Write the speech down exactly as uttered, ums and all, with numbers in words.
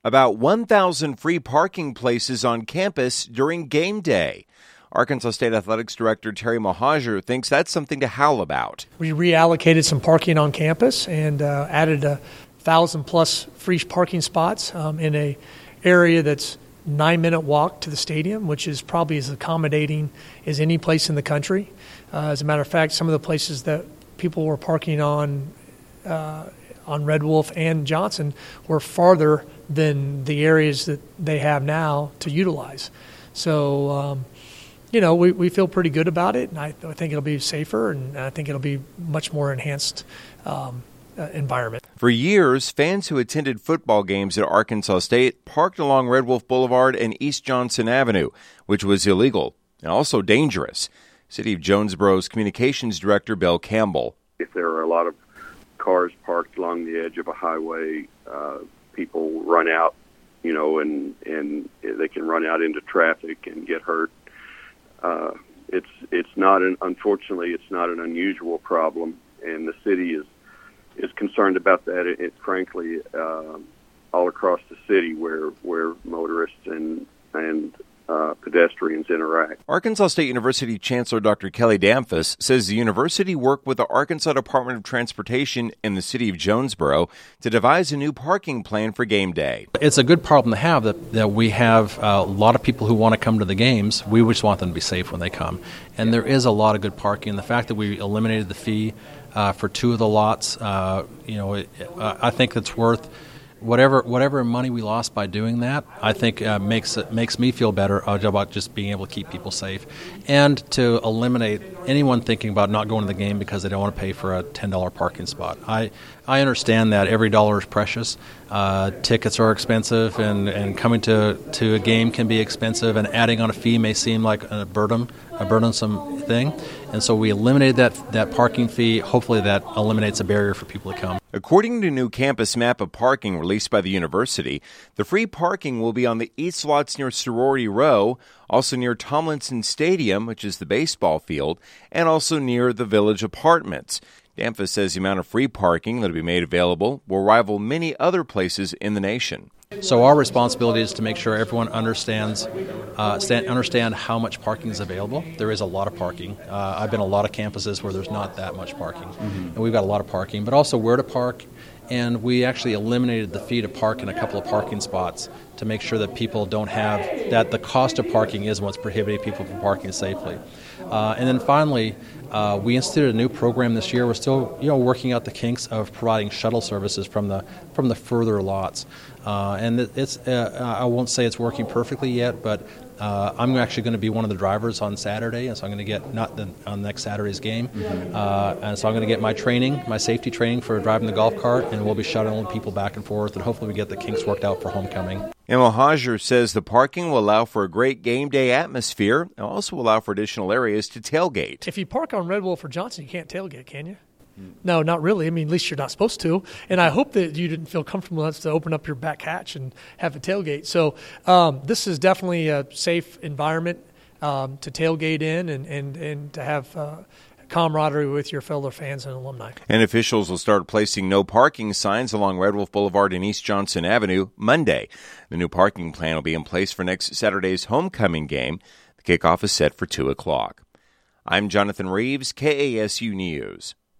about one thousand free parking places on campus during game day. Arkansas State Athletics Director Terry Mohajir thinks that's something to howl about. We reallocated some parking on campus and uh, added a thousand plus free parking spots um, in a area that's nine minute walk to the stadium, which is probably as accommodating as any place in the country. Uh, as a matter of fact, some of the places that people were parking on uh, on Red Wolf and Johnson were farther than the areas that they have now to utilize. So, um, you know, we, we feel pretty good about it, and I, I think it'll be safer, and I think it'll be much more enhanced um, uh, environment. For years, fans who attended football games at Arkansas State parked along Red Wolf Boulevard and East Johnson Avenue, which was illegal and also dangerous. City of Jonesboro's Communications Director Bill Campbell. If there are a lot of cars parked along the edge of a highway, uh, people run out, you know, and, and they can run out into traffic and get hurt. Uh, it's it's not an unfortunately it's not an unusual problem, and the city is is concerned about that. It, it frankly uh, all across the city where where motorists and and uh, pedestrians interact. Arkansas State University Chancellor Doctor Kelly Damphus says the university worked with the Arkansas Department of Transportation and the City of Jonesboro to devise a new parking plan for game day. It's a good problem to have that, that we have a lot of people who want to come to the games. We just want them to be safe when they come. And there is a lot of good parking. The fact that we eliminated the fee uh, for two of the lots, uh, you know, it, uh, I think it's worth Whatever whatever money we lost by doing that, I think uh, makes it makes me feel better about just being able to keep people safe, and to eliminate anyone thinking about not going to the game because they don't want to pay for a ten dollar parking spot. I I understand that every dollar is precious. Uh, tickets are expensive, and, and coming to, to a game can be expensive, and adding on a fee may seem like a burden, a burdensome thing. And so we eliminated that, that parking fee. Hopefully that eliminates a barrier for people to come. According to a new campus map of parking released by the university, the free parking will be on the east lots near Sorority Row, also near Tomlinson Stadium, which is the baseball field, and also near the Village Apartments. Damphus says the amount of free parking that will be made available will rival many other places in the nation. So our responsibility is to make sure everyone understands uh, stand, understand how much parking is available. There is a lot of parking. Uh, I've been to a lot of campuses where there's not that much parking, mm-hmm. and we've got a lot of parking, but also where to park. And we actually eliminated the fee to park in a couple of parking spots to make sure that people don't have that. The cost of parking is what's prohibiting people from parking safely. Uh, and then finally, uh, we instituted a new program this year. We're still, you know, working out the kinks of providing shuttle services from the from the further lots. Uh, and it's uh, I won't say it's working perfectly yet, but uh, I'm actually going to be one of the drivers on Saturday, and so I'm going to get not the, on next Saturday's game, mm-hmm. uh, and so I'm going to get my training, my safety training for driving the golf cart, and we'll be shuttling people back and forth, and hopefully we get the kinks worked out for homecoming. And Mohajir says the parking will allow for a great game day atmosphere and also allow for additional areas to tailgate. If you park on Red Wolf or Johnson, you can't tailgate, can you? No, not really. I mean, at least you're not supposed to. And I hope that you didn't feel comfortable enough to open up your back hatch and have a tailgate. So um, this is definitely a safe environment um, to tailgate in and, and, and to have uh, camaraderie with your fellow fans and alumni. And officials will start placing no parking signs along Red Wolf Boulevard and East Johnson Avenue Monday. The new parking plan will be in place for next Saturday's homecoming game. The kickoff is set for two o'clock. I'm Jonathan Reeves, K A S U News.